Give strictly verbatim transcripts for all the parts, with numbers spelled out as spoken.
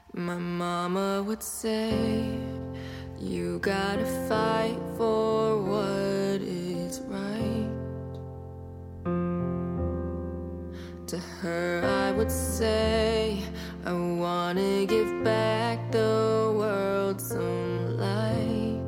My mama would say, you gotta fight for what is right. To her I would say, I wanna give back the world some light.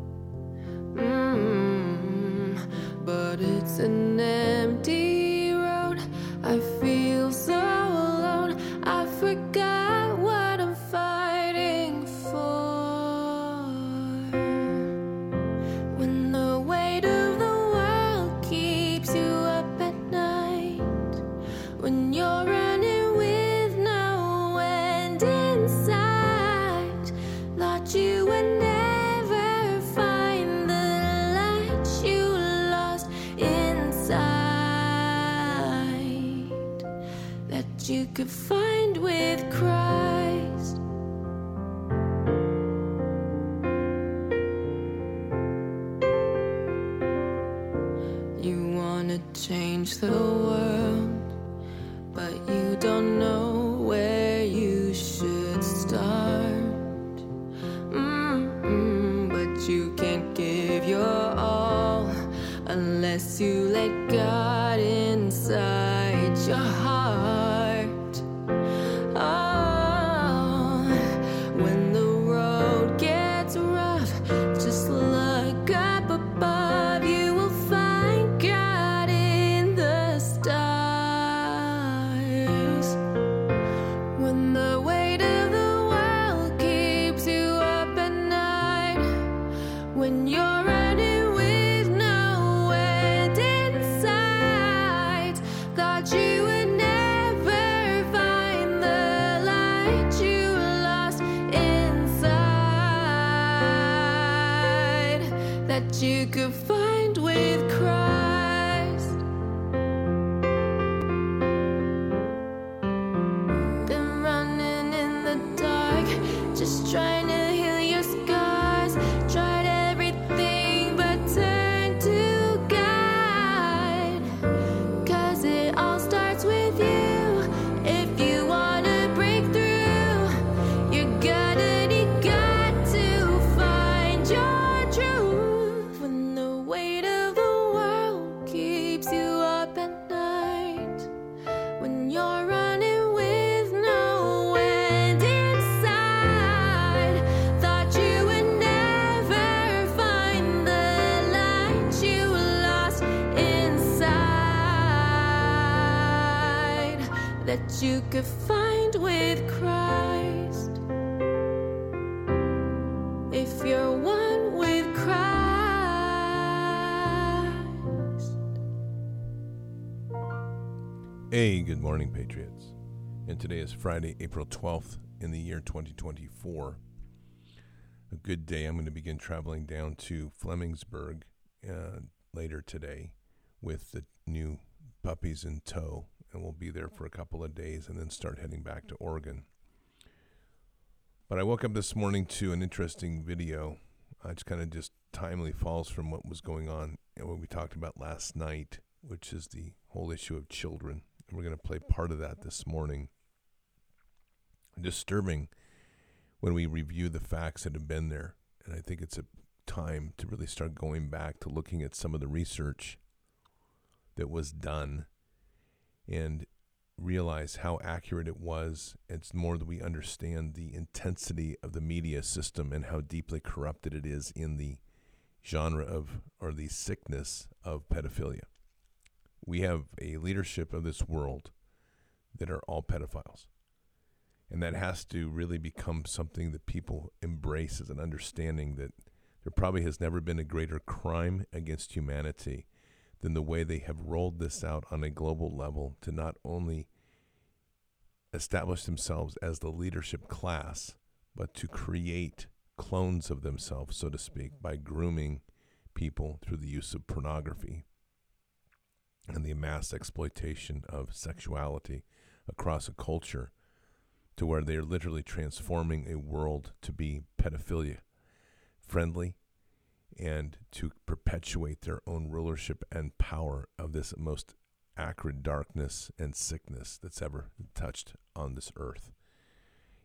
Mm, but it's an empty road, I feel so alone, I forgot what I'm fighting for. When the weight of the world keeps you up at night, when you're running with no end in sight, thought you would never find the light you lost inside, that you could find with Christ. You wanna change the world, but you don't know where you should start. Mm-mm, but you can't give your all unless you let God inside your heart. Oh, when the road gets rough, just look up above. You will find God in the stars. When the weight of the world keeps you up at night, when you're running with no end in sight, thought you would never find the light you lost inside, that you could find with Christ. Been running in the dark, just trying to heal your scars. Tried everything but turned to God, 'cause it all starts with you. If you wanna break through, you're gonna need God to find your truth. When the weight of the world keeps you up at night, when you're running with no end inside, thought you would never find the light you lost inside, that you could find with Christ. If you're one with Christ. Hey, good morning, Patriots. And today is Friday, April twelfth in the year twenty twenty-four. A good day. I'm going to begin traveling down to Flemingsburg uh, later today with the new puppies in tow. And we'll be there for a couple of days and then start heading back to Oregon. But I woke up this morning to an interesting video. Uh, it's kind of just timely falls from what was going on and what we talked about last night, which is the whole issue of children. And we're going to play part of that this morning. Disturbing when we review the facts that have been there. And I think it's a time to really start going back to looking at some of the research that was done and realize how accurate it was. It's more that we understand the intensity of the media system and how deeply corrupted it is in the genre of, or the sickness of pedophilia. We have a leadership of this world that are all pedophiles. And that has to really become something that people embrace as an understanding that there probably has never been a greater crime against humanity than the way they have rolled this out on a global level to not only establish themselves as the leadership class, but to create clones of themselves, so to speak, by grooming people through the use of pornography and the mass exploitation of sexuality across a culture, to where they're literally transforming a world to be pedophilia friendly and to perpetuate their own rulership and power of this most acrid darkness and sickness that's ever touched on this earth.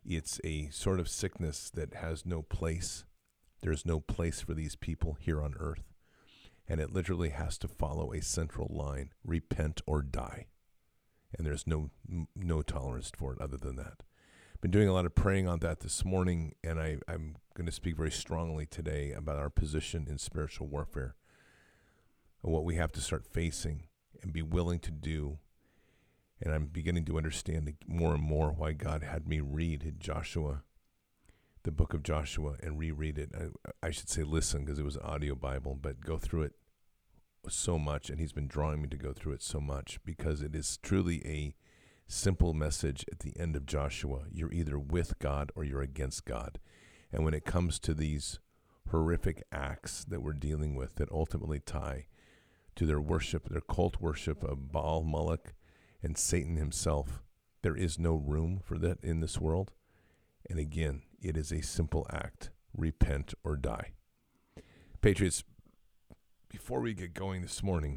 It's a sort of sickness that has no place. There's no place for these people here on earth. And it literally has to follow a central line, repent or die. And there's no no tolerance for it other than that. Been doing a lot of praying on that this morning, and I, I'm going to speak very strongly today about our position in spiritual warfare and what we have to start facing and be willing to do. And I'm beginning to understand more and more why God had me read Joshua, the book of Joshua, and reread it. I, I should say listen, because it was an audio Bible, but go through it so much, and he's been drawing me to go through it so much because it is truly a simple message at the end of Joshua. You're either with God or you're against God. And when it comes to these horrific acts that we're dealing with that ultimately tie to their worship, their cult worship of Baal, Moloch, and Satan himself, there is no room for that in this world. And again, it is a simple act. Repent or die. Patriots, before we get going this morning,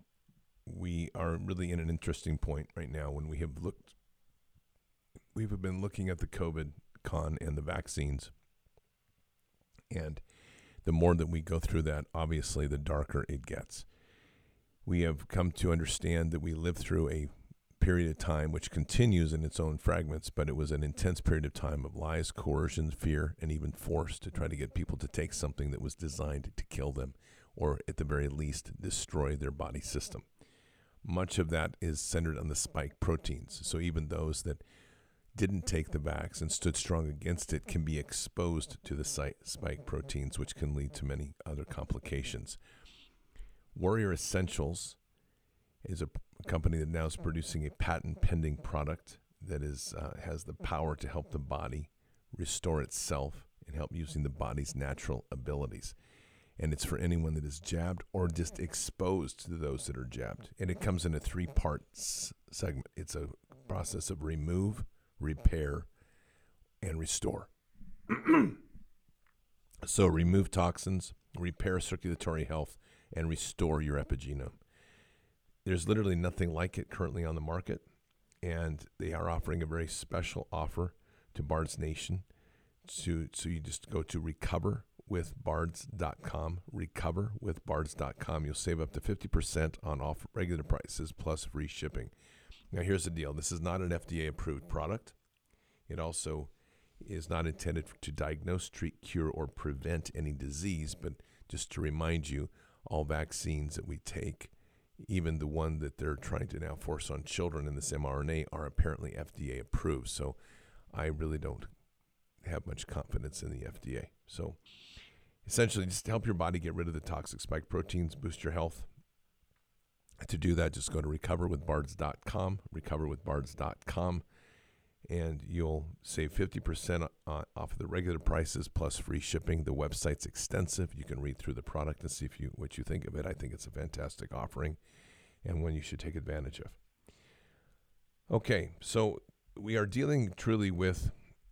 we are really in an interesting point right now when we have looked, we've been looking at the COVID con and the vaccines. And the more that we go through that, obviously, the darker it gets. We have come to understand that we lived through a period of time which continues in its own fragments, but it was an intense period of time of lies, coercion, fear, and even force to try to get people to take something that was designed to kill them, or at the very least, destroy their body system. Much of that is centered on the spike proteins. So even those that didn't take the vax and stood strong against it can be exposed to the spike proteins, which can lead to many other complications. Warrior Essentials is a company that now is producing a patent-pending product that is uh, has the power to help the body restore itself and help using the body's natural abilities. And it's for anyone that is jabbed or just exposed to those that are jabbed. And it comes in a three-part s- segment. It's a process of remove, repair, and restore. So remove toxins, repair circulatory health, and restore your epigenome. There's literally nothing like it currently on the market, and they are offering a very special offer to Bards Nation. So, so you just go to recover with bards dot com, recover with bards dot com. You'll save up to fifty percent on off regular prices plus free shipping. Now, here's the deal. This is not an F D A-approved product. It also is not intended to diagnose, treat, cure, or prevent any disease, but just to remind you, all vaccines that we take, even the one that they're trying to now force on children in this mRNA, are apparently F D A approved. So I really don't have much confidence in the F D A. So essentially, just to help your body get rid of the toxic spike proteins, boost your health. To do that, just go to recover with bards dot com, recover with bards dot com, and you'll save fifty percent off of the regular prices plus free shipping. The website's extensive. You can read through the product and see if you what you think of it. I think it's a fantastic offering and one you should take advantage of. Okay, so we are dealing truly with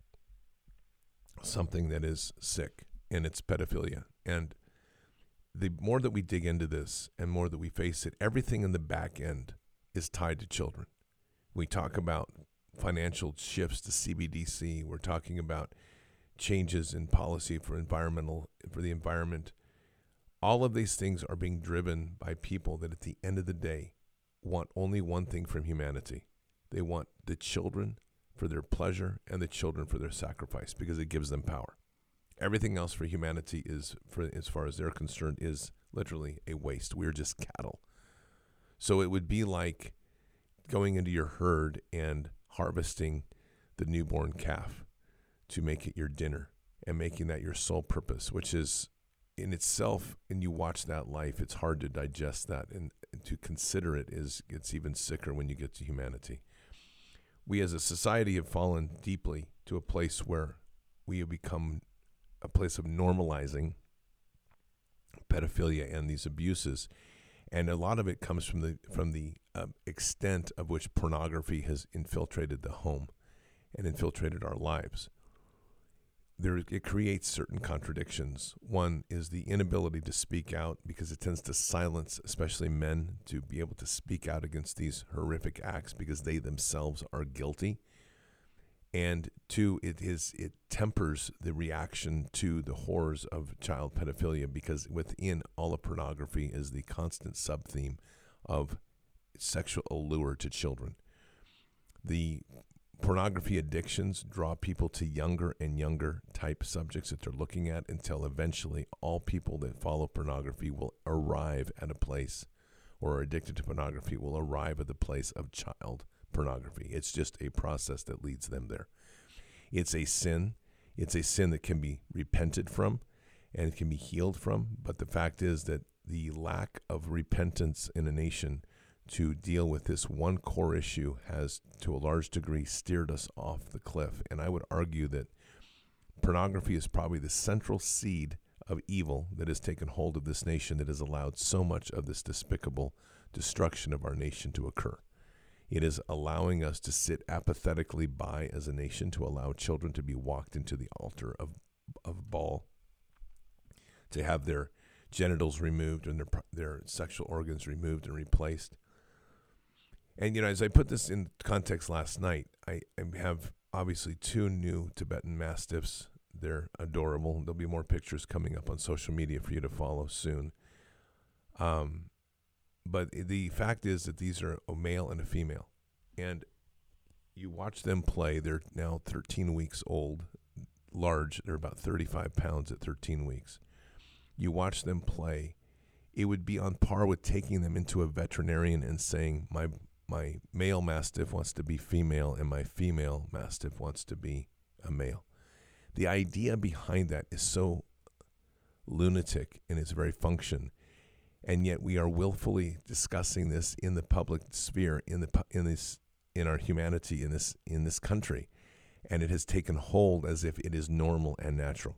something that is sick, and it's pedophilia. And the more that we dig into this and more that we face it, everything in the back end is tied to children. We talk about financial shifts to C B D C. We're talking about changes in policy for environmental, for the environment. All of these things are being driven by people that at the end of the day want only one thing from humanity. They want the children for their pleasure and the children for their sacrifice because it gives them power. Everything else for humanity is, for as far as they're concerned, is literally a waste. We're just cattle. So it would be like going into your herd and harvesting the newborn calf to make it your dinner and making that your sole purpose, which is in itself, and you watch that life, it's hard to digest that, and, and to consider it is, it's even sicker when you get to humanity. We as a society have fallen deeply to a place where we have become a place of normalizing pedophilia and these abuses. And a lot of it comes from the from the uh, extent of which pornography has infiltrated the home and infiltrated our lives. There, it creates certain contradictions. One is the inability to speak out because it tends to silence, especially men, to be able to speak out against these horrific acts because they themselves are guilty. And two, it is it tempers the reaction to the horrors of child pedophilia, because within all of pornography is the constant sub-theme of sexual allure to children. The pornography addictions draw people to younger and younger type subjects that they're looking at, until eventually all people that follow pornography will arrive at a place, or are addicted to pornography will arrive at the place of child pornography. It's just a process that leads them there. It's a sin. It's a sin that can be repented from and it can be healed from. But the fact is that the lack of repentance in a nation to deal with this one core issue has, to a large degree, steered us off the cliff. And I would argue that pornography is probably the central seed of evil that has taken hold of this nation, that has allowed so much of this despicable destruction of our nation to occur. It is allowing us to sit apathetically by as a nation, to allow children to be walked into the altar of of Baal, to have their genitals removed and their their sexual organs removed and replaced. And, you know, as I put this in context last night, I, I have obviously two new Tibetan Mastiffs. They're adorable. There'll be more pictures coming up on social media for you to follow soon. Um. But the fact is that these are a male and a female. And you watch them play. They're now thirteen weeks old, large. They're about thirty-five pounds at thirteen weeks. You watch them play. It would be on par with taking them into a veterinarian and saying, my my male Mastiff wants to be female and my female Mastiff wants to be a male. The idea behind that is so lunatic in its very function. And yet we are willfully discussing this in the public sphere, in the in this in our humanity, in this in this country, and it has taken hold as if it is normal and natural.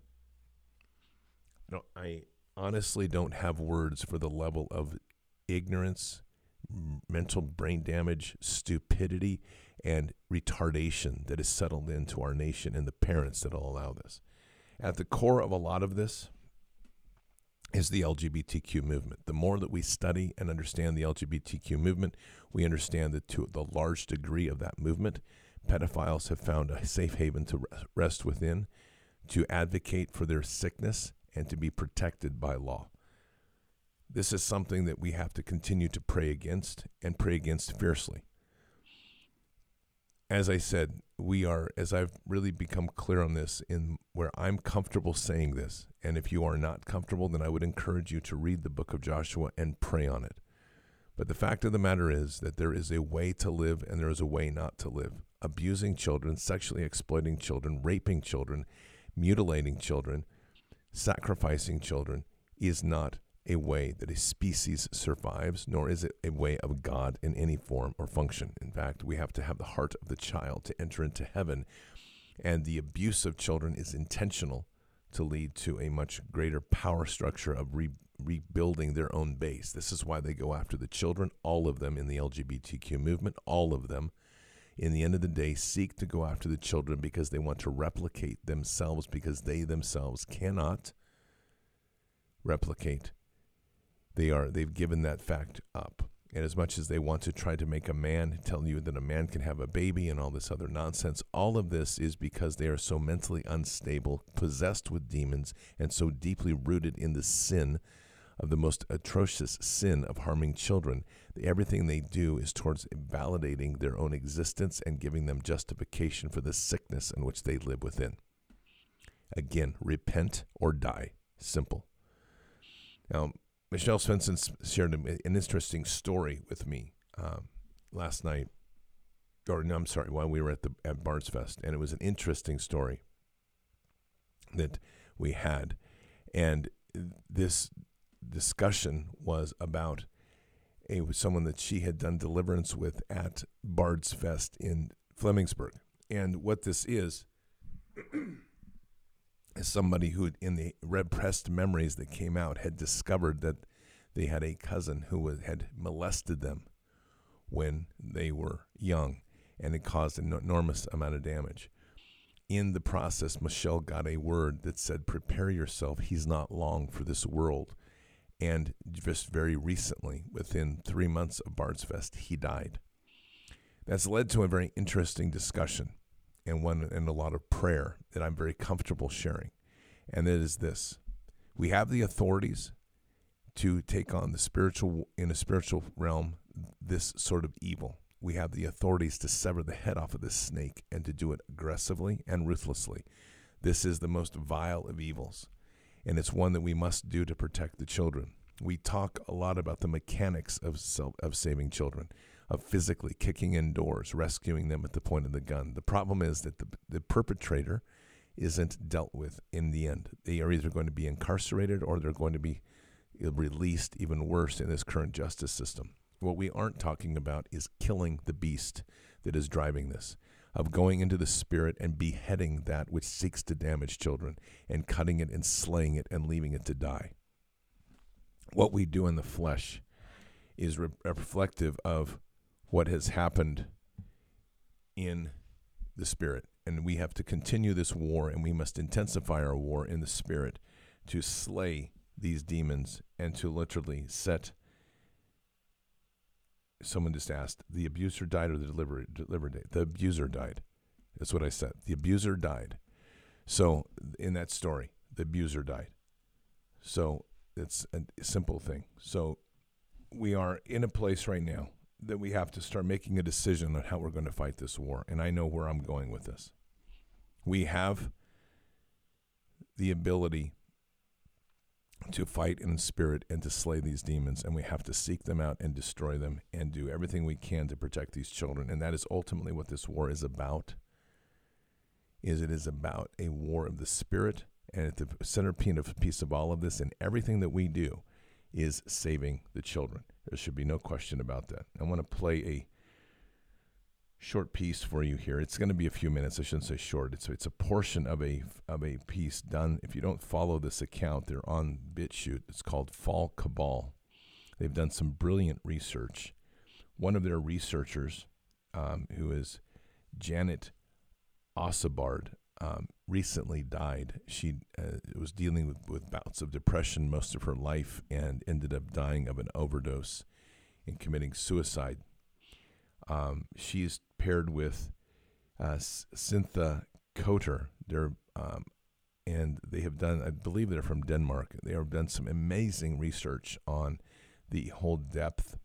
No, I honestly don't have words for the level of ignorance, mental brain damage, stupidity, and retardation that is settled into our nation and the parents that will allow this. At the core of a lot of this is the L G B T Q movement. The more that we study and understand the L G B T Q movement, we understand that to the large degree of that movement, pedophiles have found a safe haven to rest within, to advocate for their sickness, and to be protected by law. This is something that we have to continue to pray against, and pray against fiercely. As I said, we are, as I've really become clear on this, in where I'm comfortable saying this, and if you are not comfortable, then I would encourage you to read the book of Joshua and pray on it. But the fact of the matter is that there is a way to live and there is a way not to live. Abusing children, sexually exploiting children, raping children, mutilating children, sacrificing children is not a way that a species survives, nor is it a way of God in any form or function. In fact, we have to have the heart of the child to enter into heaven, and the abuse of children is intentional to lead to a much greater power structure of re- rebuilding their own base. This is why they go after the children, all of them in the L G B T Q movement, all of them, in the end of the day, seek to go after the children because they want to replicate themselves, because they themselves cannot replicate. They are, they've given that fact up. And as much as they want to try to make a man, tell you that a man can have a baby and all this other nonsense, all of this is because they are so mentally unstable, possessed with demons, and so deeply rooted in the sin of the most atrocious sin of harming children. Everything they do is towards validating their own existence and giving them justification for the sickness in which they live within. Again, repent or die. Simple. Now, Michelle Svensson shared an interesting story with me um, last night, or no, I'm sorry, while we were at the at Bards Fest, and it was an interesting story that we had, and this discussion was about a someone that she had done deliverance with at Bards Fest in Flemingsburg, and what this is. As somebody who, in the repressed memories that came out, had discovered that they had a cousin who was, had molested them when they were young, and it caused an enormous amount of damage. In the process, Michelle got a word that said, prepare yourself, he's not long for this world. And just very recently, within three months of Bards Fest, he died. That's led to a very interesting discussion. and one and a lot of prayer that I'm very comfortable sharing. And it is this: we have the authorities to take on the spiritual, in a spiritual realm, this sort of evil. We have the authorities to sever the head off of this snake and to do it aggressively and ruthlessly. This is the most vile of evils, and it's one that we must do to protect the children. We talk a lot about the mechanics of self, of saving children, of physically kicking in doors, rescuing them at the point of the gun. The problem is that the, the perpetrator isn't dealt with in the end. They are either going to be incarcerated or they're going to be released, even worse, in this current justice system. What we aren't talking about is killing the beast that is driving this, of going into the spirit and beheading that which seeks to damage children and cutting it and slaying it and leaving it to die. What we do in the flesh is re- reflective of what has happened in the spirit. And we have to continue this war, and we must intensify our war in the spirit to slay these demons and to literally set. Someone just asked, the abuser died or the delivery, delivery date? The abuser died. That's what I said. The abuser died. So in that story, the abuser died. So it's a simple thing. So we are in a place right now that we have to start making a decision on how we're going to fight this war. And I know where I'm going with this. We have the ability to fight in spirit and to slay these demons, and we have to seek them out and destroy them and do everything we can to protect these children. And that is ultimately what this war is about. Is it is about a war of the spirit, and at the centerpiece of piece of all of this and everything that we do is saving the children. There should be no question about that. I want to play a short piece for you here. It's going to be a few minutes. I shouldn't say short. It's it's a portion of a of a piece done. If you don't follow this account, they're on BitChute. It's called Fall Cabal. They've done some brilliant research. One of their researchers, um, who is Janet Osabard, um, recently died. She uh, was dealing with, with bouts of depression most of her life and ended up dying of an overdose and committing suicide. Um, she's paired with uh, Cynthia Cotter. They're, um, and they have done, I believe they're from Denmark. They have done some amazing research on the whole depth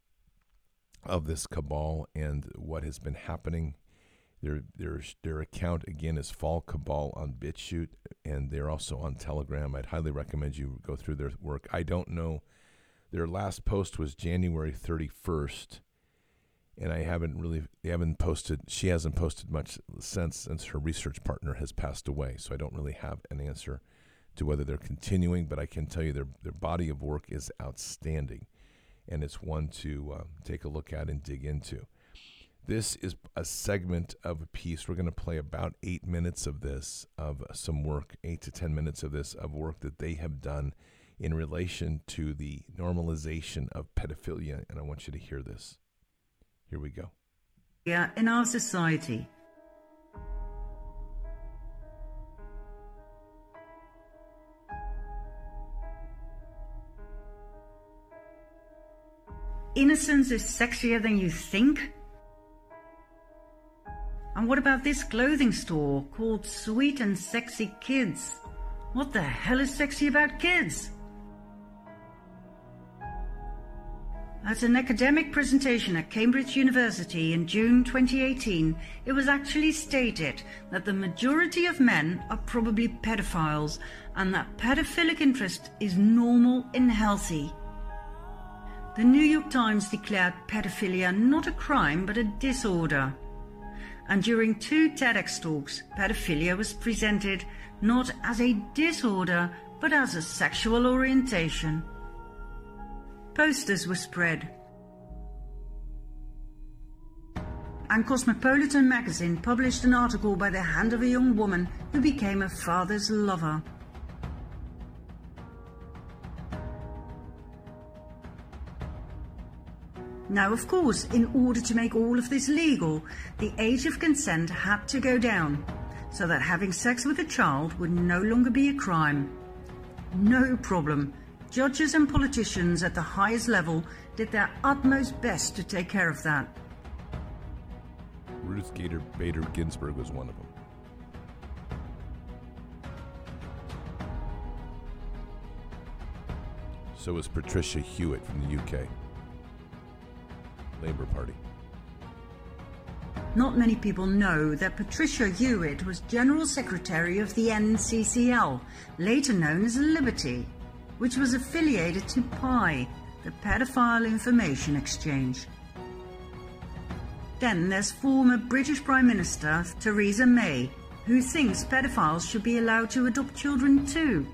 of this cabal and what has been happening. Their their their account, again, is Fall Cabal on BitChute, and they're also on Telegram. I'd highly recommend you go through their work. I don't know. Their last post was January thirty-first. And I haven't really, they haven't posted, she hasn't posted much since, since her research partner has passed away. So I don't really have an answer to whether they're continuing, but I can tell you their, their body of work is outstanding. And it's one to uh, take a look at and dig into. This is a segment of a piece. We're going to play about eight minutes of this, of some work, eight to ten minutes of this, of work that they have done in relation to the normalization of pedophilia. And I want you to hear this. Here we go. Yeah, in our society. Innocence is sexier than you think? And what about this clothing store called Sweet and Sexy Kids? What the hell is sexy about kids? At an academic presentation at Cambridge University in June twenty eighteen, it was actually stated that the majority of men are probably pedophiles and that pedophilic interest is normal and healthy. The New York Times declared pedophilia not a crime but a disorder. And during two TEDx talks, pedophilia was presented not as a disorder but as a sexual orientation. Posters were spread. And Cosmopolitan magazine published an article by the hand of a young woman who became her father's lover. Now, of course, in order to make all of this legal, the age of consent had to go down, so that having sex with a child would no longer be a crime. No problem. Judges and politicians at the highest level did their utmost best to take care of that. Ruth Gator Bader Ginsburg was one of them. So was Patricia Hewitt from the U K. Labour Party. Not many people know that Patricia Hewitt was General Secretary of the N C C L, later known as Liberty, which was affiliated to P I, the Pedophile Information Exchange. Then there's former British Prime Minister Theresa May, who thinks pedophiles should be allowed to adopt children too.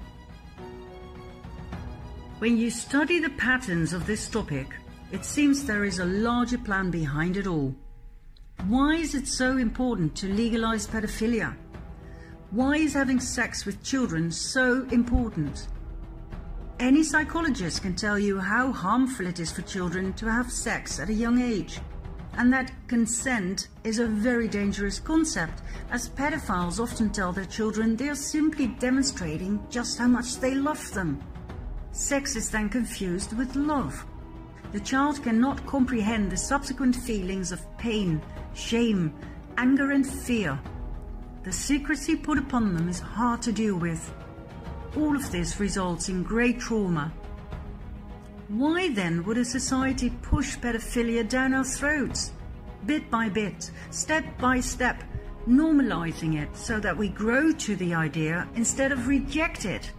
When you study the patterns of this topic, it seems there is a larger plan behind it all. Why is it so important to legalize pedophilia? Why is having sex with children so important? Any psychologist can tell you how harmful it is for children to have sex at a young age, and that consent is a very dangerous concept, as pedophiles often tell their children they are simply demonstrating just how much they love them. Sex is then confused with love. The child cannot comprehend the subsequent feelings of pain, shame, anger and fear. The secrecy put upon them is hard to deal with. All of this results in great trauma. Why then would a society push pedophilia down our throats, bit by bit, step by step, normalizing it so that we grow to the idea instead of reject it?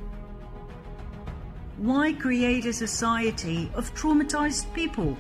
Why create a society of traumatized people?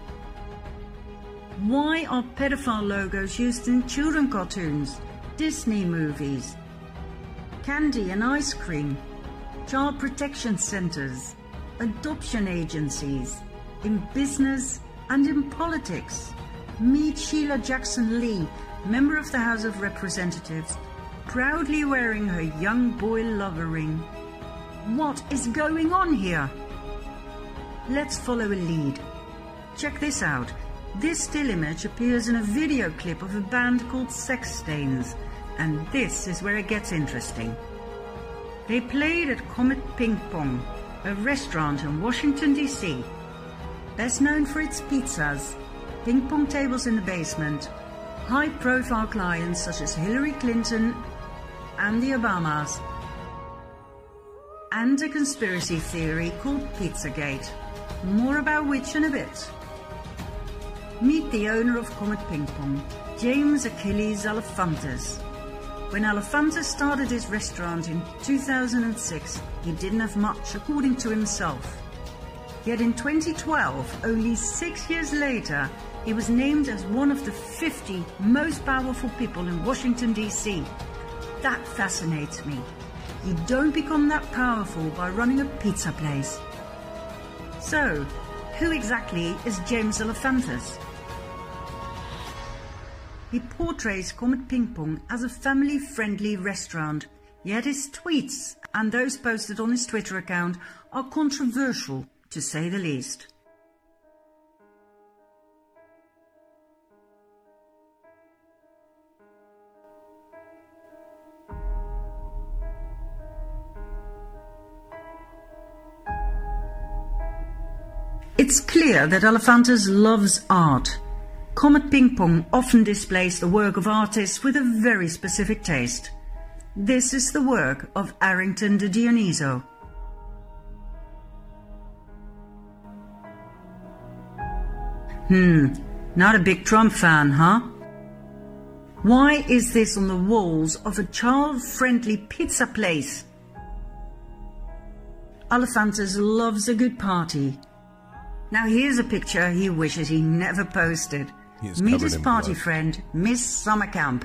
Why are pedophile logos used in children cartoons, Disney movies, candy and ice cream, child protection centers, adoption agencies, in business and in politics? Meet Sheila Jackson Lee, member of the House of Representatives, proudly wearing her young boy lover ring. What is going on here? Let's follow a lead. Check this out. This still image appears in a video clip of a band called Sex Stains, and this is where it gets interesting. They played at Comet Ping Pong, a restaurant in Washington, D C Best known for its pizzas, ping pong tables in the basement, high-profile clients such as Hillary Clinton and the Obamas, and a conspiracy theory called Pizzagate. More about which in a bit. Meet the owner of Comet Ping Pong, James Achilles Alefantis. When Alefantis started his restaurant in two thousand six, he didn't have much, according to himself. Yet in twenty twelve, only six years later, he was named as one of the fifty most powerful people in Washington, D C That fascinates me. You don't become that powerful by running a pizza place. So, who exactly is James Alefantis? He portrays Comet Ping Pong as a family-friendly restaurant, yet his tweets and those posted on his Twitter account are controversial, to say the least. It's clear that Alefantis loves art. Comet Ping Pong often displays the work of artists with a very specific taste. This is the work of Arrington de Dioniso. Hmm, not a big Trump fan, huh? Why is this on the walls of a child-friendly pizza place? Alefantis loves a good party. Now here's a picture he wishes he never posted. Meet his party blood. friend, Miss Summercamp.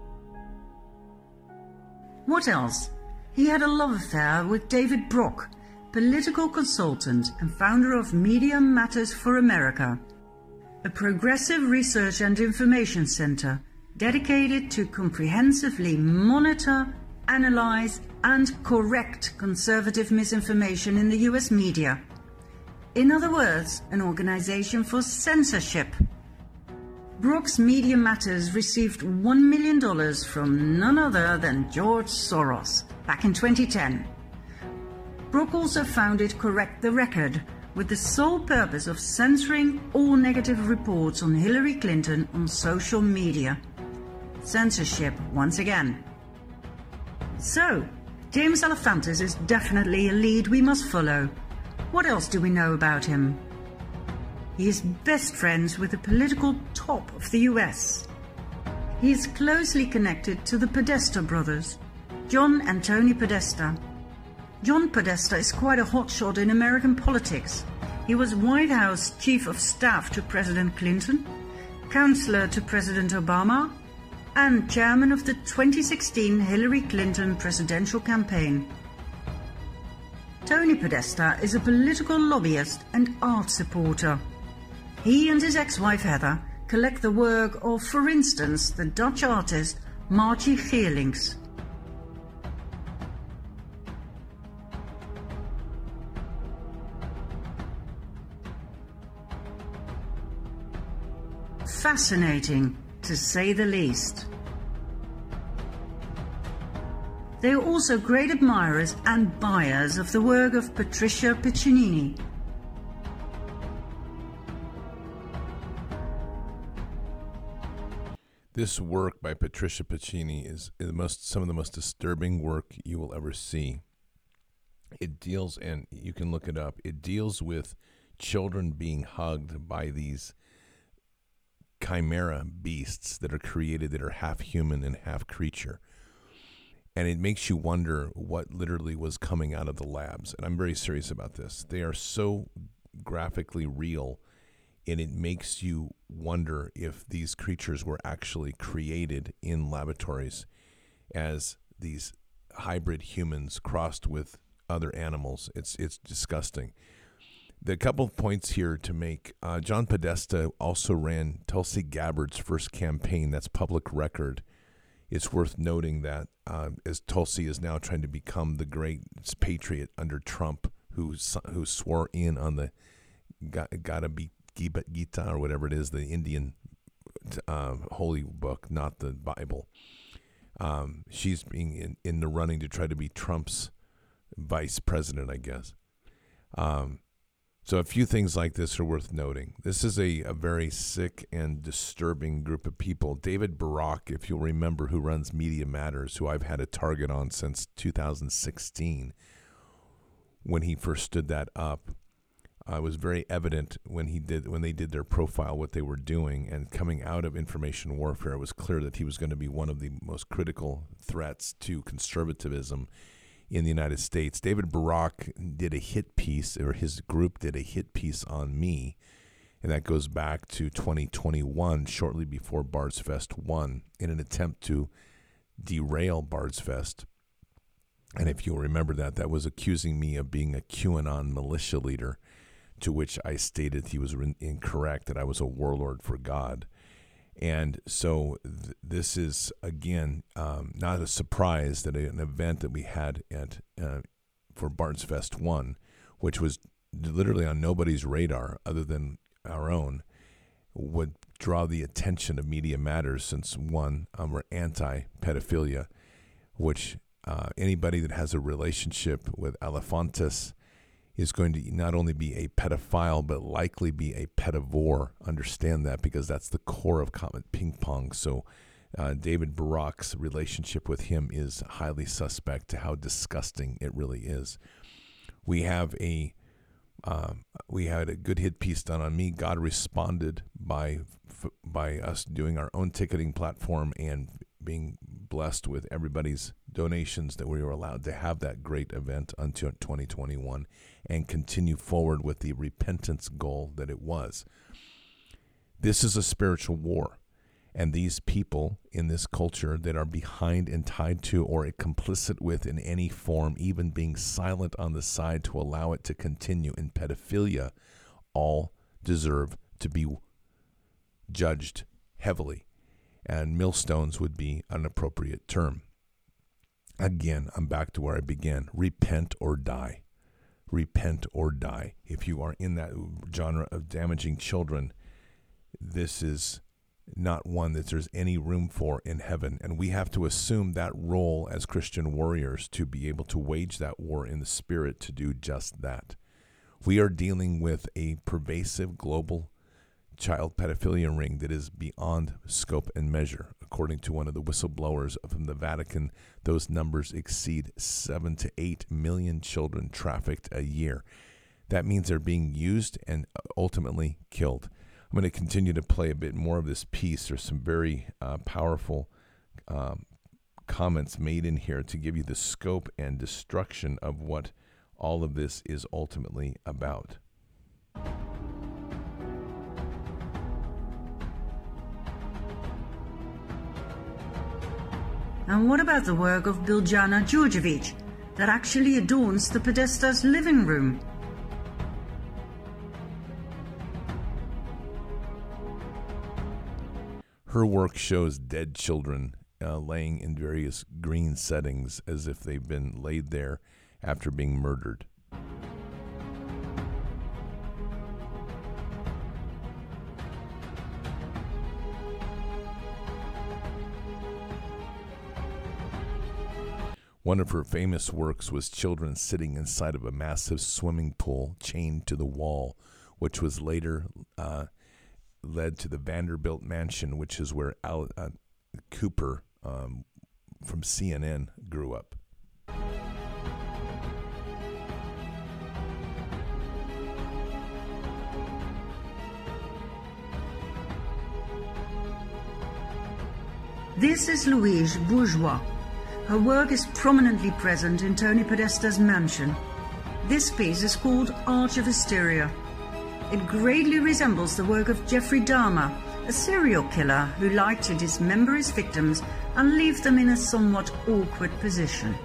What else? He had a love affair with David Brock, political consultant and founder of Media Matters for America, a progressive research and information center dedicated to comprehensively monitor, analyze, and correct conservative misinformation in the U S media. In other words, an organization for censorship. Brock's Media Matters received one million dollars from none other than George Soros back in twenty ten. Brock also founded Correct the Record with the sole purpose of censoring all negative reports on Hillary Clinton on social media. censorship once again. So, James Alefantis is definitely a lead we must follow. What else do we know about him? He is best friends with the political top of the U S. He is closely connected to the Podesta brothers, John and Tony Podesta. John Podesta is quite a hotshot in American politics. He was White House Chief of Staff to President Clinton, Counselor to President Obama, and Chairman of the twenty sixteen Hillary Clinton presidential campaign. Tony Podesta is a political lobbyist and art supporter. He and his ex-wife Heather collect the work of, for instance, the Dutch artist Margie Geerlings. Fascinating, to say the least. They are also great admirers and buyers of the work of Patricia Piccinini. This work by Patricia Piccinini is the most, some of the most disturbing work you will ever see. It deals, and you can look it up, it deals with children being hugged by these chimera beasts that are created that are half human and half creature. And it makes you wonder what literally was coming out of the labs. And I'm very serious about this. They are so graphically real, and it makes you wonder if these creatures were actually created in laboratories as these hybrid humans crossed with other animals. It's it's disgusting. The couple of points here to make. Uh, John Podesta also ran Tulsi Gabbard's first campaign. That's public record. It's worth noting that uh, as Tulsi is now trying to become the great patriot under Trump, who who swore in on the Gotta Be Gita or whatever it is, the Indian uh, holy book, not the Bible. Um, she's being in, in the running to try to be Trump's vice president, I guess. Um, So a few things like this are worth noting. This is a, a very sick and disturbing group of people. David Barak, if you'll remember, who runs Media Matters, who I've had a target on since two thousand sixteen, when he first stood that up, uh, it was very evident when he did when they did their profile what they were doing. And coming out of information warfare, it was clear that he was going to be one of the most critical threats to conservatism in the United States. David Barak did a hit piece, or his group did a hit piece on me, and that goes back to twenty twenty-one, shortly before Bards Fest one, in an attempt to derail Bards Fest. And if you'll remember that, that was accusing me of being a QAnon militia leader, to which I stated he was incorrect, that I was a warlord for God. And so th- this is, again, um, not a surprise that an event that we had at uh, for Bards Fest one, which was literally on nobody's radar other than our own, would draw the attention of Media Matters, since, one, um, we're anti-pedophilia, which uh, anybody that has a relationship with Alefantis is going to not only be a pedophile, but likely be a pedivore. Understand that, because that's the core of Comet Ping Pong. So uh, David Barak's relationship with him is highly suspect to how disgusting it really is. We have a um, we had a good hit piece done on me. God responded by by us doing our own ticketing platform and being blessed with everybody's donations, that we were allowed to have that great event until twenty twenty-one and continue forward with the repentance goal that it was. This is a spiritual war, and these people in this culture that are behind and tied to or complicit with in any form, even being silent on the side to allow it to continue in pedophilia, all deserve to be judged heavily, and millstones would be an appropriate term. Again, I'm back to where I began. Repent or die. Repent or die. If you are in that genre of damaging children, this is not one that there's any room for in heaven. And we have to assume that role as Christian warriors to be able to wage that war in the spirit to do just that. We are dealing with a pervasive global child pedophilia ring that is beyond scope and measure. according to one of the whistleblowers from the Vatican, those numbers exceed seven to eight million children trafficked a year. That means they're being used and ultimately killed. I'm going to continue to play a bit more of this piece. There's some very uh, powerful um, comments made in here to give you the scope and destruction of what all of this is ultimately about. And what about the work of Biljana Đurđević that actually adorns the Podesta's living room? Her work shows dead children uh, laying in various green settings as if they've been laid there after being murdered. One of her famous works was children sitting inside of a massive swimming pool chained to the wall, which was later uh, led to the Vanderbilt Mansion, which is where Al, uh, Cooper um, from C N N grew up. This is Louise Bourgeois. Her work is prominently present in Tony Podesta's mansion. This piece is called Arch of Hysteria. It greatly resembles the work of Jeffrey Dahmer, a serial killer who liked to dismember his victims and leave them in a somewhat awkward position.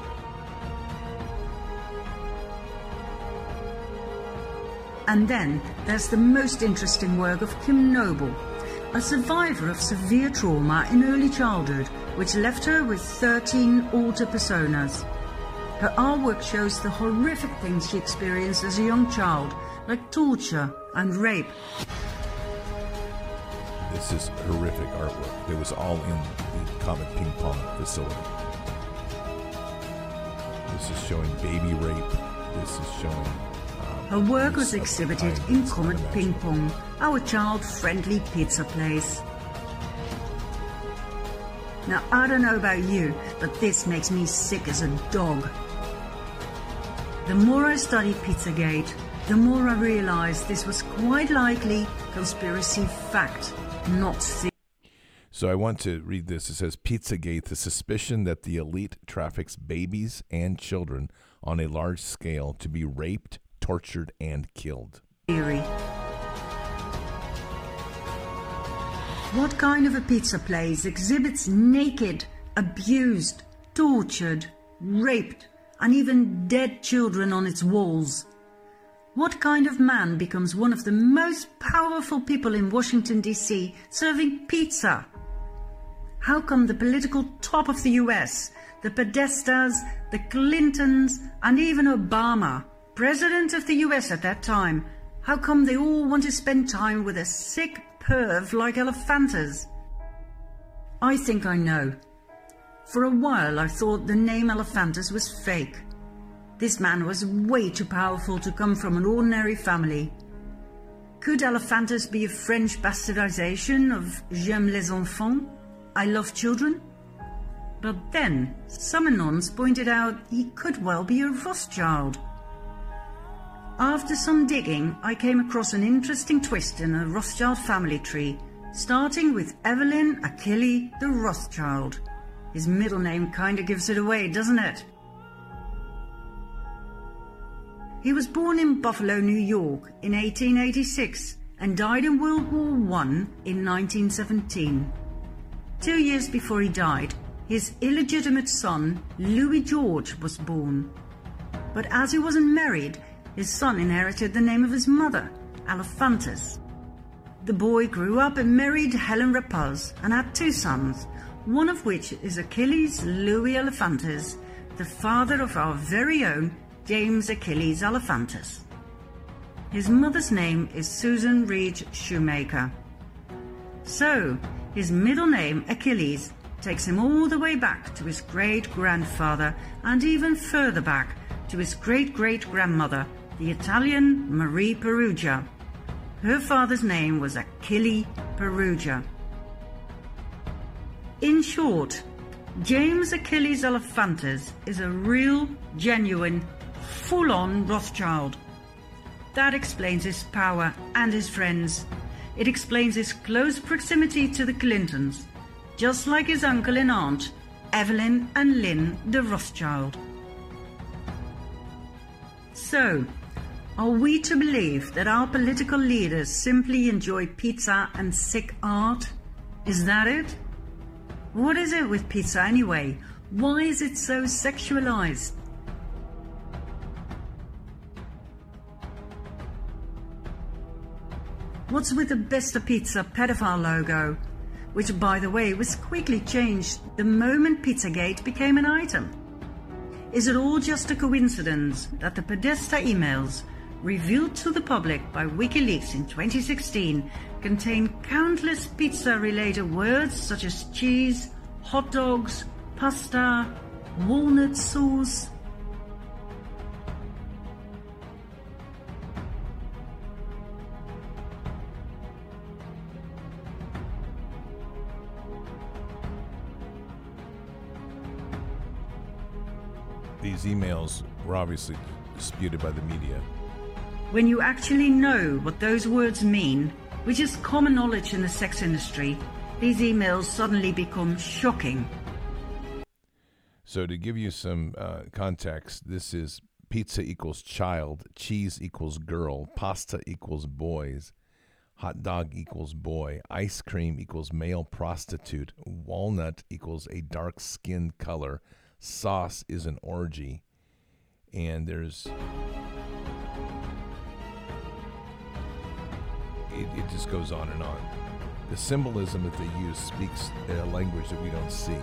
And then there's the most interesting work of Kim Noble, a survivor of severe trauma in early childhood, which left her with thirteen alter personas. Her artwork shows the horrific things she experienced as a young child, like torture and rape. This is horrific artwork. It was all in the Comet Ping Pong facility. This is showing baby rape. This is showing... Um, Her work was exhibited in Comet Ping Pong, our child-friendly pizza place. Now, I don't know about you, but this makes me sick as a dog. The more I study Pizzagate, the more I realize this was quite likely conspiracy fact, not theory. So I want to read this. It says, Pizzagate, the suspicion that the elite traffics babies and children on a large scale to be raped, tortured, and killed. Theory. What kind of a pizza place exhibits naked, abused, tortured, raped, and even dead children on its walls? What kind of man becomes one of the most powerful people in Washington, D C, serving pizza? How come the political top of the U S, the Podestas, the Clintons, and even Obama, president of the U S at that time, how come they all want to spend time with a sick perv like Elephantis? I think I know. For a while I thought the name Elephantis was fake. This man was way too powerful to come from an ordinary family. Could Elephantis be a French bastardization of J'aime les enfants, I love children? But then some anons pointed out he could well be a Rothschild. After some digging, I came across an interesting twist in the Rothschild family tree, starting with Evelyn Achille de Rothschild. His middle name kinda gives it away, doesn't it? He was born in Buffalo, New York in eighteen eighty-six and died in World War One in nineteen seventeen. Two years before he died, his illegitimate son, Louis George, was born. But as he wasn't married, his son inherited the name of his mother, Elephantis. The boy grew up and married Helen Rapaz and had two sons, one of which is Achilles Louis Elephantis, the father of our very own James Achilles Elephantis. His mother's name is Susan Reed Shoemaker. So, his middle name, Achilles, takes him all the way back to his great-grandfather and even further back to his great-great-grandmother, the Italian Marie Perugia. Her father's name was Achille Perugia. In short, James Achilles Elephantis is a real, genuine, full-on Rothschild. That explains his power and his friends. It explains his close proximity to the Clintons, just like his uncle and aunt, Evelyn and Lynn de Rothschild. So, are we to believe that our political leaders simply enjoy pizza and sick art? Is that it? What is it with pizza anyway? Why is it so sexualized? What's with the Besta Pizza pedophile logo? Which, by the way, was quickly changed the moment Pizzagate became an item. Is it all just a coincidence that the Podesta emails, revealed to the public by WikiLeaks in twenty sixteen, contain countless pizza-related words such as cheese, hot dogs, pasta, walnut sauce? These emails were obviously disputed by the media. When you actually know what those words mean, which is common knowledge in the sex industry, these emails suddenly become shocking. So to give you some uh, context, this is pizza equals child, cheese equals girl, pasta equals boys, hot dog equals boy, ice cream equals male prostitute, walnut equals a dark skin color, sauce is an orgy, and there's it, it just goes on and on. The symbolism that they use speaks a language that we don't see,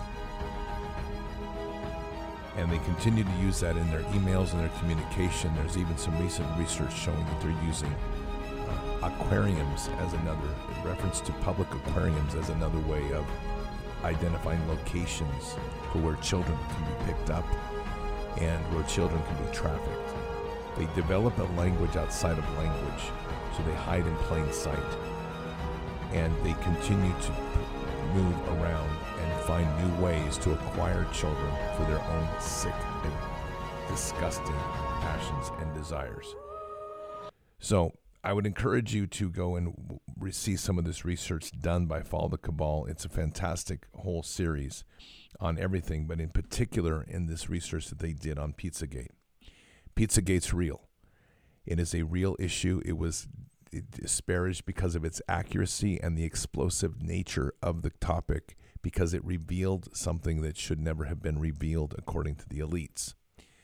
and they continue to use that in their emails and their communication. There's even some recent research showing that they're using uh, aquariums as another, in reference to public aquariums as another way of identifying locations for where children can be picked up and where children can be trafficked. They develop a language outside of language, so they hide in plain sight. And they continue to move around and find new ways to acquire children for their own sick and disgusting passions and desires. So I would encourage you to go and see some of this research done by Follow the Cabal. It's a fantastic whole series on everything, but in particular in this research that they did on Pizzagate. Pizzagate's real. It is a real issue. It was disparaged because of its accuracy and the explosive nature of the topic, because it revealed something that should never have been revealed according to the elites.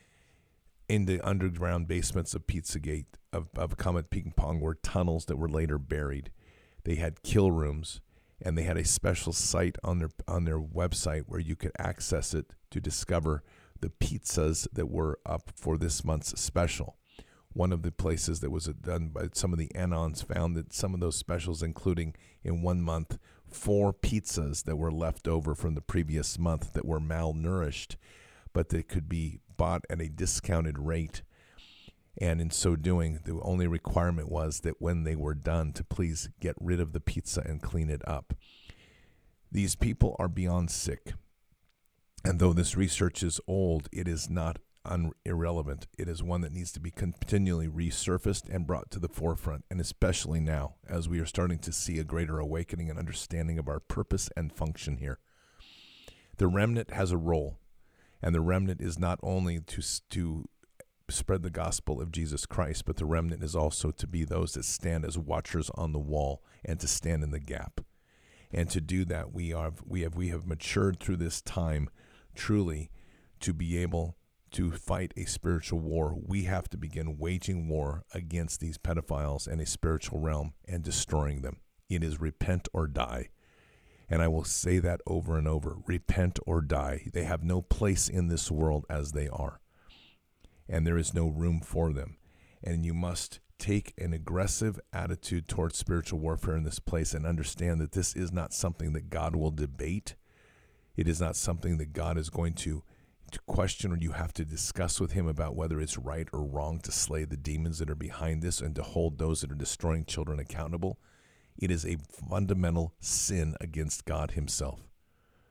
In the underground basements of Pizzagate, of, of Comet Ping Pong, were tunnels that were later buried. They had kill rooms, and they had a special site on their on their website where you could access it to discover the pizzas that were up for this month's special. One of the places that was done by some of the Anons found that some of those specials, including in one month, four pizzas that were left over from the previous month that were malnourished, but that could be bought at a discounted rate. And in so doing, the only requirement was that when they were done, to please get rid of the pizza and clean it up. These people are beyond sick. And though this research is old, it is not un- irrelevant. It is one that needs to be continually resurfaced and brought to the forefront, and especially now, as we are starting to see a greater awakening and understanding of our purpose and function here. The remnant has a role, and the remnant is not only to to spread the gospel of Jesus Christ, but the remnant is also to be those that stand as watchers on the wall and to stand in the gap. And to do that, we are we have we have matured through this time truly to be able to fight a spiritual war. We have to begin waging war against these pedophiles in a spiritual realm and destroying them. It is repent or die. And I will say that over and over. Repent or die. They have no place in this world as they are. And there is no room for them. And you must take an aggressive attitude towards spiritual warfare in this place and understand that this is not something that God will debate. It is not something that God is going to, to question, or you have to discuss with him about whether it's right or wrong to slay the demons that are behind this and to hold those that are destroying children accountable. It is a fundamental sin against God himself.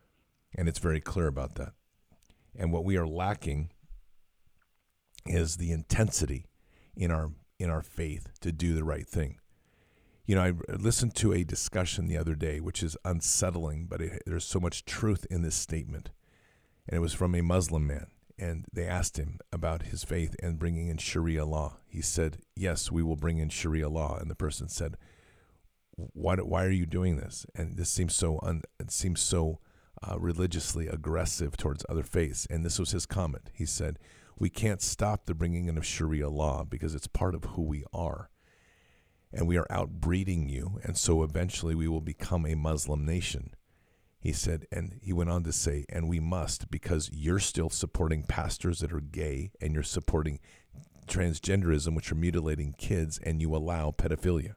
And it's very clear about that. And what we are lacking is the intensity in our in our faith to do the right thing. You know, I listened to a discussion the other day, which is unsettling, but it, there's so much truth in this statement. And it was from a Muslim man. And they asked him about his faith and bringing in Sharia law. He said, yes, we will bring in Sharia law. And the person said, why, why are you doing this? And this seems so un, it seems so uh, religiously aggressive towards other faiths. And this was his comment. He said, we can't stop the bringing in of Sharia law because it's part of who we are. And we are outbreeding you, and so eventually we will become a Muslim nation. He said, and he went on to say, and we must, because you're still supporting pastors that are gay, and you're supporting transgenderism, which are mutilating kids, and you allow pedophilia.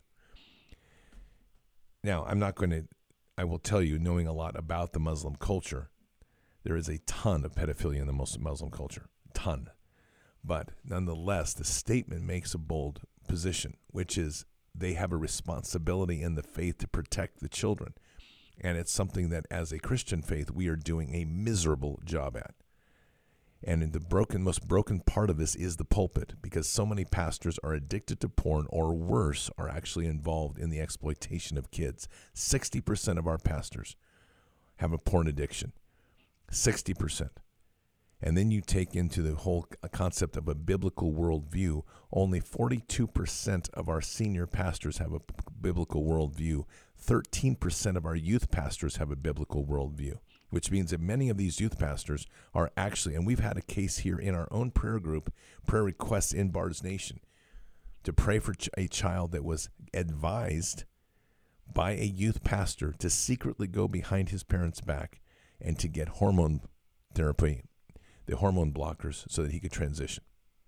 Now, I'm not going to, I will tell you, knowing a lot about the Muslim culture, there is a ton of pedophilia in the Muslim culture, ton. But nonetheless, the statement makes a bold position, which is they have a responsibility in the faith to protect the children. And it's something that as a Christian faith, we are doing a miserable job at. And in the broken, most broken part of this is the pulpit, because so many pastors are addicted to porn, or worse, are actually involved in the exploitation of kids. sixty percent of our pastors have a porn addiction. sixty percent. And then you take into the whole concept of a biblical worldview, only forty-two percent of our senior pastors have a biblical worldview. thirteen percent of our youth pastors have a biblical worldview, which means that many of these youth pastors are actually, and we've had a case here in our own prayer group, prayer requests in Bards Nation, to pray for a child that was advised by a youth pastor to secretly go behind his parents' back and to get hormone therapy, the hormone blockers, so that he could transition.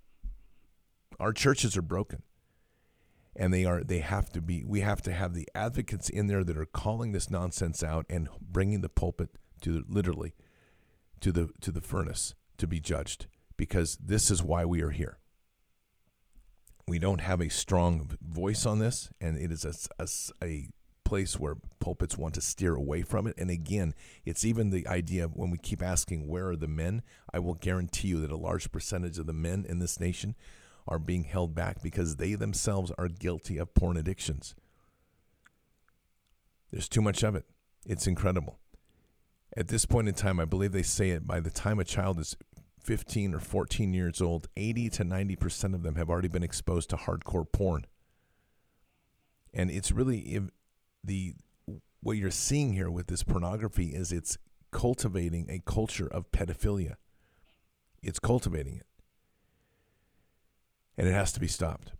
Our churches are broken, and they are. They have to be. We have to have the advocates in there that are calling this nonsense out and bringing the pulpit to literally to the to the furnace to be judged, because this is why we are here. We don't have a strong voice on this, and it is a, a, a place where pulpits want to steer away from it. And again, it's even the idea of when we keep asking, where are the men? I will guarantee you that a large percentage of the men in this nation are being held back because they themselves are guilty of porn addictions. There's too much of it. It's incredible. At this point in time, I believe they say it, by the time a child is fifteen or fourteen years old, eighty to ninety percent of them have already been exposed to hardcore porn. And it's really, if the what you're seeing here with this pornography is it's cultivating a culture of pedophilia. It's cultivating it. And it has to be stopped.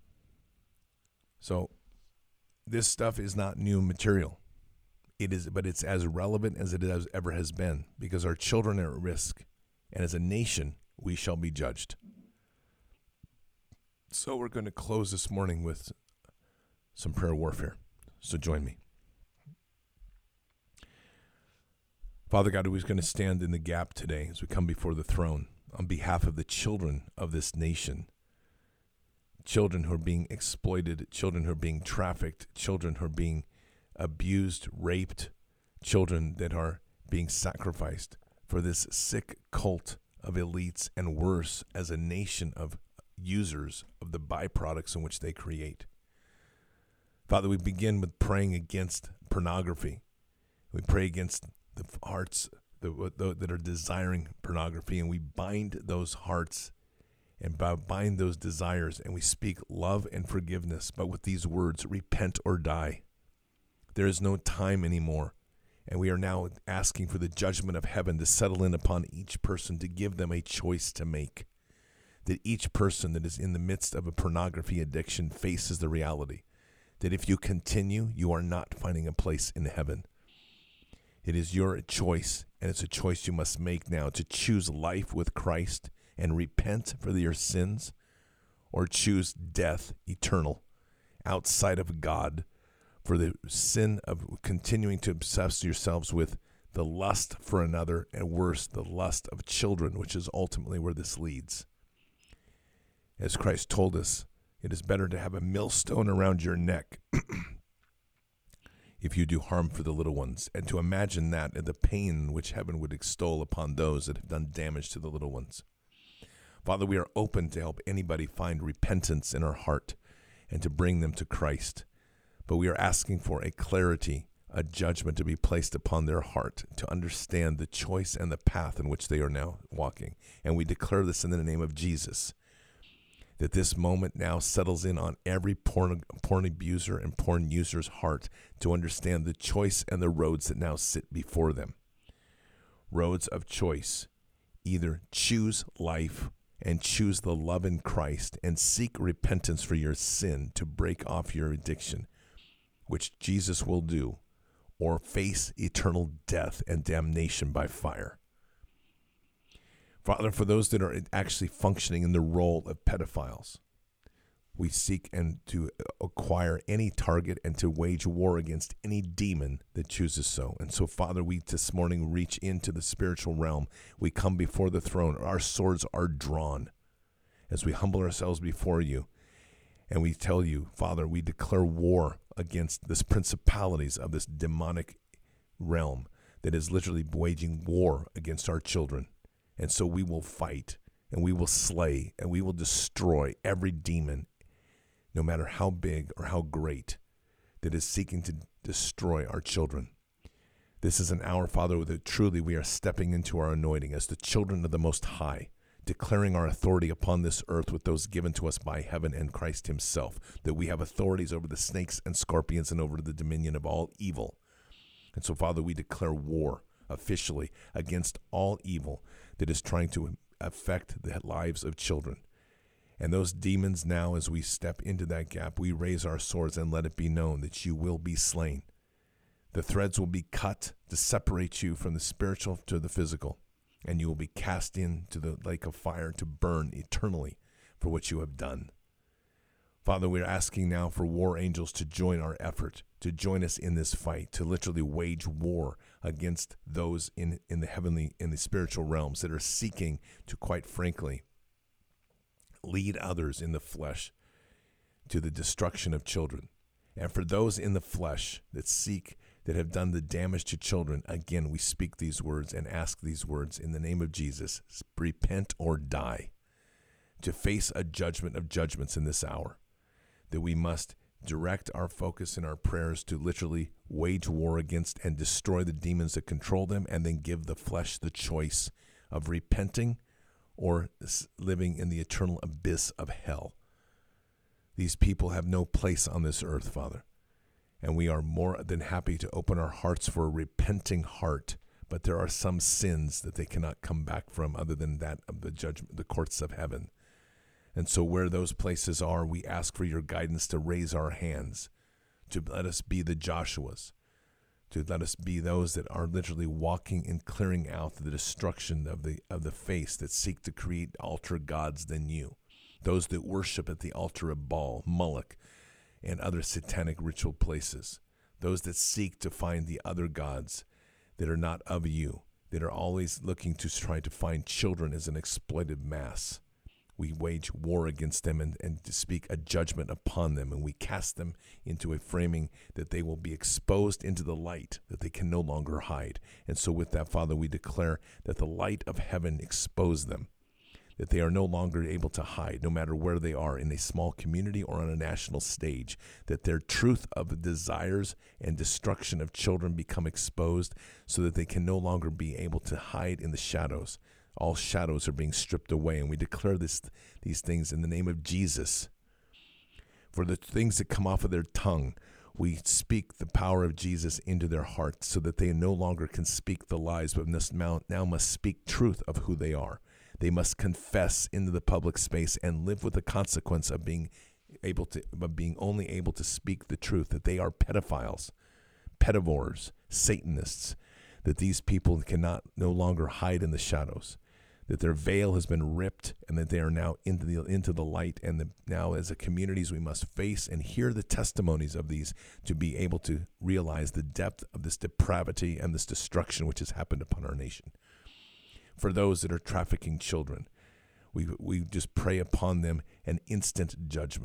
So this stuff is not new material. It is, but it's as relevant as it has, ever has been, because our children are at risk. And as a nation, we shall be judged. So we're going to close this morning with some prayer warfare. So join me. Father God, who is going to stand in the gap today as we come before the throne on behalf of the children of this nation, children who are being exploited, children who are being trafficked, children who are being abused, raped, children that are being sacrificed for this sick cult of elites, and worse, as a nation of users of the byproducts in which they create. Father, we begin with praying against pornography. We pray against the hearts that, that are desiring pornography, and we bind those hearts and bind those desires, and we speak love and forgiveness, but with these words, repent or die. There is no time anymore, and we are now asking for the judgment of heaven to settle in upon each person, to give them a choice to make, that each person that is in the midst of a pornography addiction faces the reality that if you continue, you are not finding a place in heaven. It is your choice, and it's a choice you must make now, to choose life with Christ and repent for your sins, or choose death eternal outside of God for the sin of continuing to obsess yourselves with the lust for another, and worse, the lust of children, which is ultimately where this leads. As Christ told us, it is better to have a millstone around your neck if you do harm for the little ones, and to imagine that and the pain which heaven would extol upon those that have done damage to the little ones. Father, we are open to help anybody find repentance in our heart and to bring them to Christ. But we are asking for a clarity, a judgment to be placed upon their heart to understand the choice and the path in which they are now walking. And we declare this in the name of Jesus, that this moment now settles in on every porn, porn abuser and porn user's heart to understand the choice and the roads that now sit before them. Roads of choice. Either choose life and choose the love in Christ and seek repentance for your sin to break off your addiction, which Jesus will do, or face eternal death and damnation by fire. Father, for those that are actually functioning in the role of pedophiles, we seek and to acquire any target and to wage war against any demon that chooses so. And so, Father, we this morning reach into the spiritual realm. We come before the throne. Our swords are drawn as we humble ourselves before you. And we tell you, Father, we declare war against this principalities of this demonic realm that is literally waging war against our children. And so we will fight, and we will slay, and we will destroy every demon, no matter how big or how great, that is seeking to destroy our children. This is an hour, Father, that truly we are stepping into our anointing as the children of the Most High, declaring our authority upon this earth with those given to us by heaven and Christ himself, that we have authorities over the snakes and scorpions and over the dominion of all evil. And so, Father, we declare war officially against all evil that is trying to affect the lives of children. And those demons now, as we step into that gap, we raise our swords and let it be known that you will be slain. The threads will be cut to separate you from the spiritual to the physical, and you will be cast into the lake of fire to burn eternally for what you have done. Father, we're asking now for war angels to join our effort, to join us in this fight, to literally wage war against those in, in the heavenly, in the spiritual realms that are seeking to, quite frankly, lead others in the flesh to the destruction of children. And for those in the flesh that seek, that have done the damage to children, again, we speak these words and ask these words in the name of Jesus. Repent or die, to face a judgment of judgments in this hour, that we must direct our focus in our prayers to literally wage war against and destroy the demons that control them, and then give the flesh the choice of repenting or living in the eternal abyss of hell. These people have no place on this earth, Father, and we are more than happy to open our hearts for a repenting heart, but there are some sins that they cannot come back from other than that of the judgment, the courts of heaven. And so where those places are, we ask for your guidance to raise our hands, to let us be the Joshuas, to let us be those that are literally walking and clearing out the destruction of the of the face that seek to create altar gods than you, those that worship at the altar of Baal, Moloch, and other satanic ritual places, those that seek to find the other gods that are not of you, that are always looking to try to find children as an exploited mass. We wage war against them and, and to speak a judgment upon them, and we cast them into a framing that they will be exposed into the light, that they can no longer hide. And so with that, Father, we declare that the light of heaven expose them, that they are no longer able to hide, no matter where they are, in a small community or on a national stage, that their truth of the desires and destruction of children become exposed so that they can no longer be able to hide in the shadows. All shadows are being stripped away, and we declare this, these things in the name of Jesus. For the things that come off of their tongue, we speak the power of Jesus into their hearts so that they no longer can speak the lies, but must now, now must speak truth of who they are. They must confess into the public space and live with the consequence of being able to, of being only able to speak the truth, that they are pedophiles, pedivores, Satanists, that these people cannot no longer hide in the shadows, that their veil has been ripped, and that they are now into the into the light. And the, now as a communities, we must face and hear the testimonies of these to be able to realize the depth of this depravity and this destruction which has happened upon our nation. For those that are trafficking children, we we just pray upon them an instant judgment,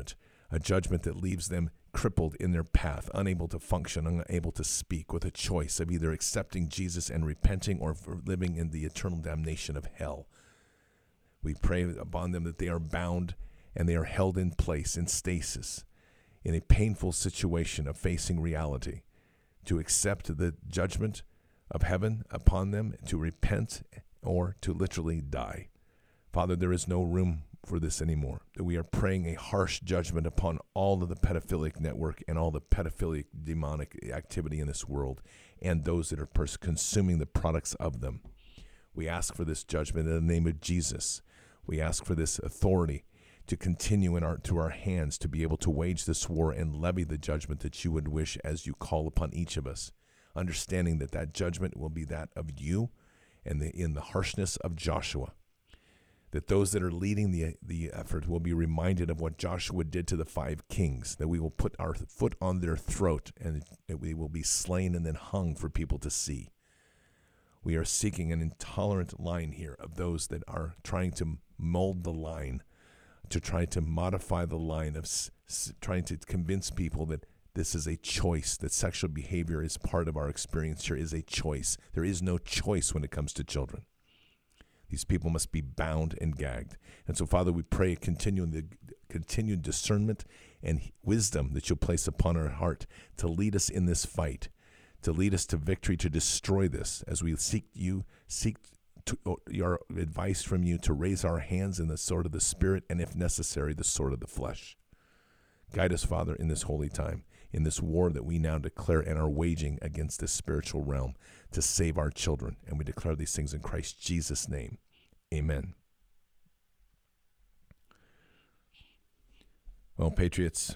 a judgment that leaves them crippled in their path, unable to function, unable to speak, with a choice of either accepting Jesus and repenting or living in the eternal damnation of hell. We pray upon them that they are bound and they are held in place, in stasis, in a painful situation of facing reality, to accept the judgment of heaven upon them, to repent, or to literally die. Father, there is no room for this anymore. That we are praying a harsh judgment upon all of the pedophilic network and all the pedophilic demonic activity in this world and those that are pers- consuming the products of them. We ask for this judgment in the name of Jesus. We ask for this authority to continue in our to our hands to be able to wage this war and levy the judgment that you would wish as you call upon each of us, understanding that that judgment will be that of you and the, in the harshness of Joshua. That those that are leading the the effort will be reminded of what Joshua did to the five kings, that we will put our foot on their throat and that we will be slain and then hung for people to see. We are seeking an intolerant line here of those that are trying to mold the line, to try to modify the line of s- s- trying to convince people that this is a choice, that sexual behavior is part of our experience here, is a choice. There is no choice when it comes to children. These people must be bound and gagged. And so, Father, we pray continuing the continued discernment and wisdom that you'll place upon our heart to lead us in this fight, to lead us to victory, to destroy this as we seek you, seek to, your advice from you to raise our hands in the sword of the Spirit and, if necessary, the sword of the flesh. Guide us, Father, in this holy time, in this war that we now declare and are waging against this spiritual realm to save our children. And we declare these things in Christ Jesus' name. Amen. Well, Patriots,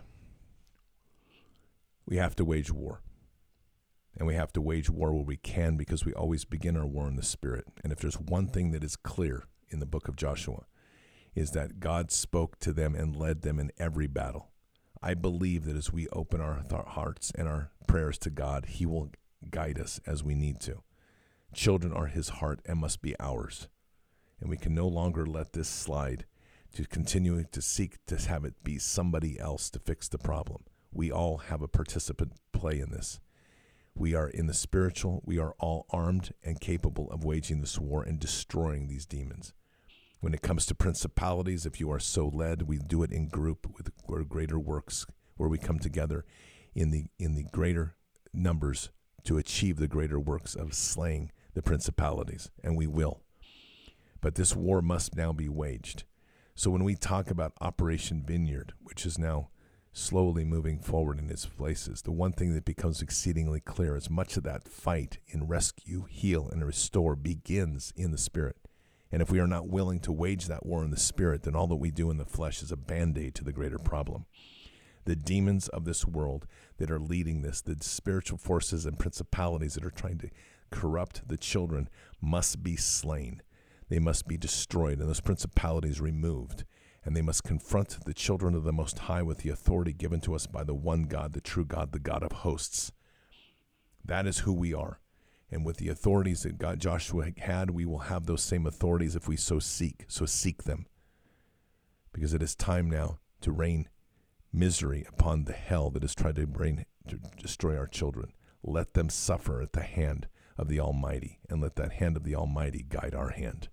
we have to wage war. And we have to wage war where we can, because we always begin our war in the Spirit. And if there's one thing that is clear in the book of Joshua, is that God spoke to them and led them in every battle. I believe that as we open our th- hearts and our prayers to God, he will guide us as we need to. Children are his heart and must be ours. And we can no longer let this slide to continue to seek to have it be somebody else to fix the problem. We all have a participant play in this. We are in the spiritual. We are all armed and capable of waging this war and destroying these demons. When it comes to principalities, if you are so led, we do it in group with greater works, where we come together in the in the greater numbers to achieve the greater works of slaying the principalities, and we will. But this war must now be waged. So when we talk about Operation Vineyard, which is now slowly moving forward in its places, the one thing that becomes exceedingly clear is much of that fight in rescue, heal, and restore begins in the Spirit. And if we are not willing to wage that war in the Spirit, then all that we do in the flesh is a Band-Aid to the greater problem. The demons of this world that are leading this, the spiritual forces and principalities that are trying to corrupt the children, must be slain. They must be destroyed and those principalities removed. And they must confront the children of the Most High with the authority given to us by the one God, the true God, the God of hosts. That is who we are. And with the authorities that God, Joshua had, we will have those same authorities if we so seek. So seek them. Because it is time now to rain misery upon the hell that has tried to, rain, to destroy our children. Let them suffer at the hand of the Almighty, and let that hand of the Almighty guide our hand.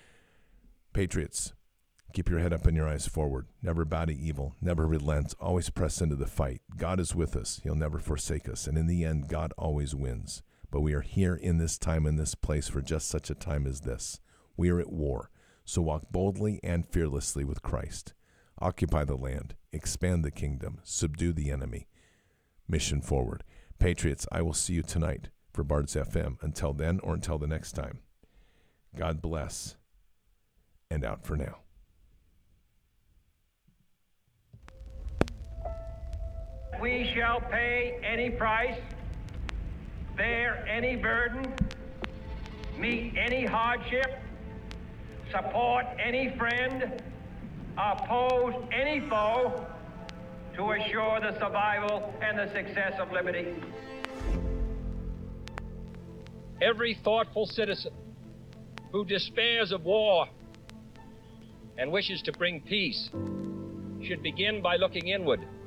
Patriots, keep your head up and your eyes forward. Never bow to evil. Never relent. Always press into the fight. God is with us. He'll never forsake us. And in the end, God always wins. But we are here in this time, in this place, for just such a time as this. We are at war. So walk boldly and fearlessly with Christ. Occupy the land. Expand the kingdom. Subdue the enemy. Mission forward. Patriots, I will see you tonight for Bards F M. Until then, or until the next time, God bless, and out for now. We shall pay any price, bear any burden, meet any hardship, support any friend, oppose any foe, to assure the survival and the success of liberty. Every thoughtful citizen who despairs of war and wishes to bring peace should begin by looking inward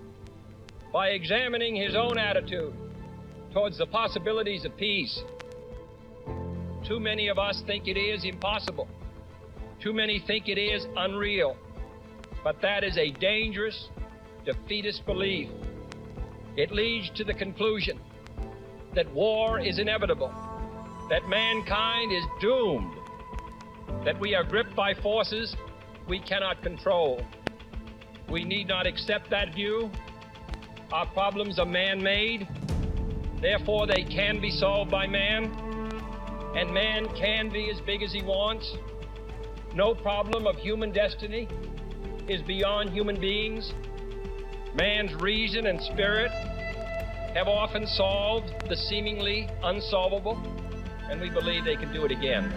by examining his own attitude towards the possibilities of peace. Too many of us think it is impossible. Too many think it is unreal. But that is a dangerous, defeatist belief. It leads to the conclusion that war is inevitable, that mankind is doomed, that we are gripped by forces we cannot control. We need not accept that view. Our problems are man-made, therefore they can be solved by man, and man can be as big as he wants. No problem of human destiny is beyond human beings. Man's reason and spirit have often solved the seemingly unsolvable, and we believe they can do it again.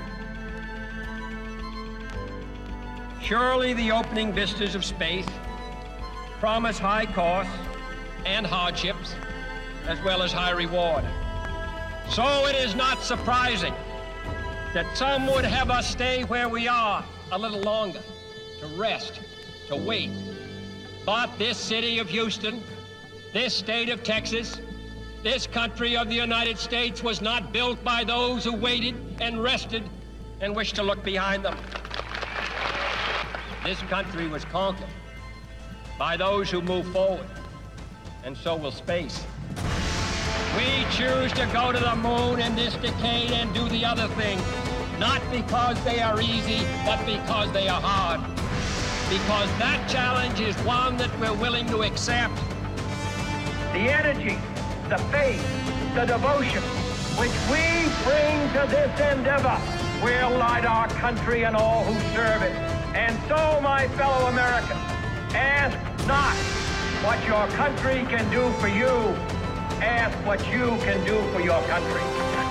Surely the opening vistas of space promise high costs and hardships, as well as high reward. So it is not surprising that some would have us stay where we are a little longer, to rest, to wait. But this city of Houston, this state of Texas, this country of the United States was not built by those who waited and rested and wished to look behind them. This country was conquered by those who move forward, and so will space. We choose to go to the moon in this decade and do the other thing, not because they are easy, but because they are hard. Because that challenge is one that we're willing to accept. The energy, the faith, the devotion which we bring to this endeavor will light our country and all who serve it. And so, my fellow Americans, ask not what your country can do for you. Ask what you can do for your country.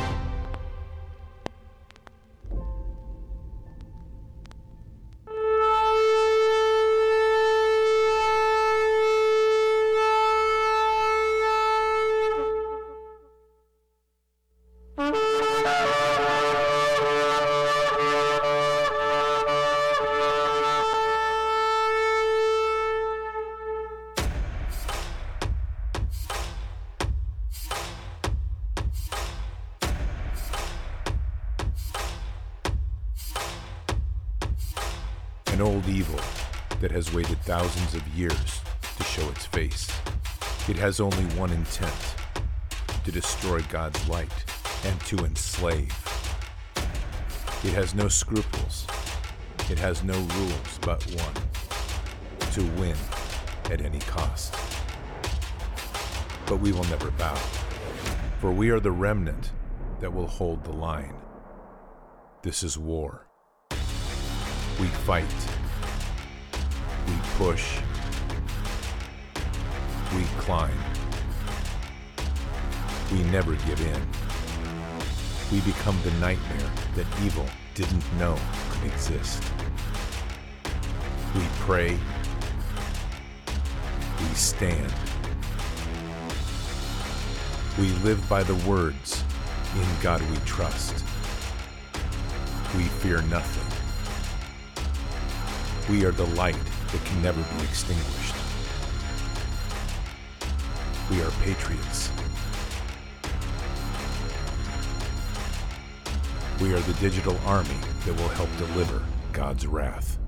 An old evil that has waited thousands of years to show its face. It has only one intent: to destroy God's light and to enslave. It has no scruples. It has no rules but one: to win at any cost. But we will never bow, for we are the remnant that will hold the line. This is war. We fight. We push. We climb. We never give in. We become the nightmare that evil didn't know could exist. We pray. We stand. We live by the words, "In God we trust." We fear nothing. We are the light that can never be extinguished. We are patriots. We are the digital army that will help deliver God's wrath.